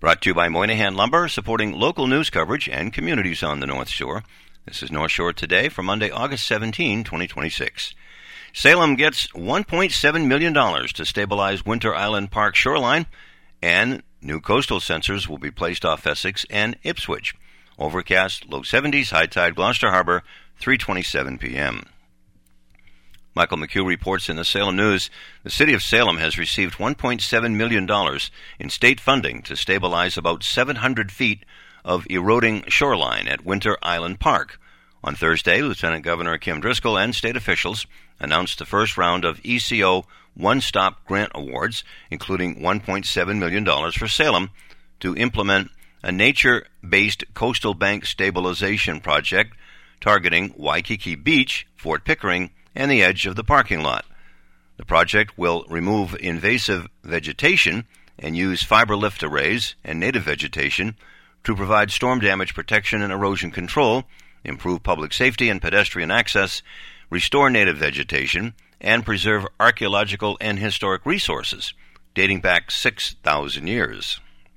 Brought to you by Moynihan Lumber, supporting local news coverage and communities on the North Shore. This is North Shore Today for Monday, August 17, 2026. Salem gets $1.7 million to stabilize Winter Island Park shoreline, and new coastal sensors will be placed off Essex and Ipswich. Overcast, low 70s, high tide, Gloucester Harbor, 3:27 p.m. Michael McHugh reports in the Salem News, the city of Salem has received $1.7 million in state funding to stabilize about 700 feet of eroding shoreline at Winter Island Park. On Thursday, Lieutenant Governor Kim Driscoll and state officials announced the first round of ECO One-Stop Grant Awards, including $1.7 million for Salem to implement a nature-based coastal bank stabilization project targeting Waikiki Beach, Fort Pickering, and the edge of the parking lot. The project will remove invasive vegetation and use fiber lift arrays and native vegetation to provide storm damage protection and erosion control, improve public safety and pedestrian access, restore native vegetation, and preserve archaeological and historic resources dating back 6,000 years.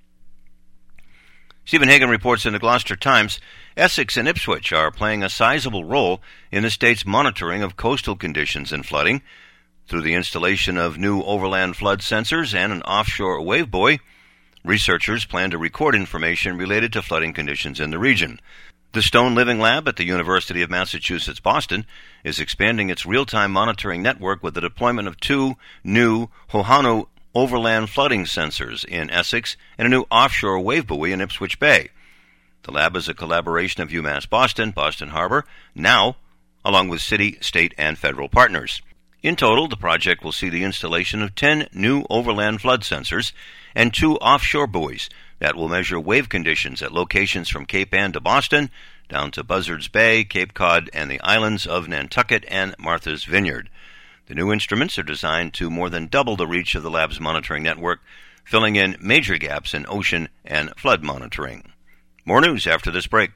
Stephen Hagan reports in the Gloucester Times, Essex and Ipswich are playing a sizable role in the state's monitoring of coastal conditions and flooding. Through the installation of new overland flood sensors and an offshore wave buoy, researchers plan to record information related to flooding conditions in the region. The Stone Living Lab at the University of Massachusetts Boston is expanding its real-time monitoring network with the deployment of two new Hohanu overland flooding sensors in Essex and a new offshore wave buoy in Ipswich Bay. The lab is a collaboration of UMass Boston, Boston Harbor, now, along with city, state, and federal partners. In total, the project will see the installation of 10 new overland flood sensors and 2 offshore buoys that will measure wave conditions at locations from Cape Ann to Boston, down to Buzzards Bay, Cape Cod, and the islands of Nantucket and Martha's Vineyard. The new instruments are designed to more than double the reach of the lab's monitoring network, filling in major gaps in ocean and flood monitoring. More news after this break.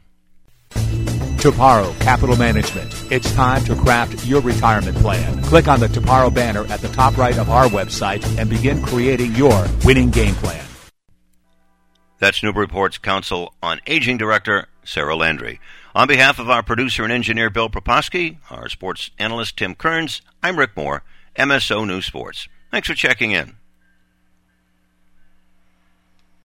Toparo Capital Management. It's time to craft your retirement plan. Click on the Toparo banner at the top right of our website and begin creating your winning game plan. That's Newburyport's Council on Aging Director, Sarah Landry. On behalf of our producer and engineer, Bill Proposki, our sports analyst, Tim Kearns, I'm Rick Moore, MSO News Sports. Thanks for checking in.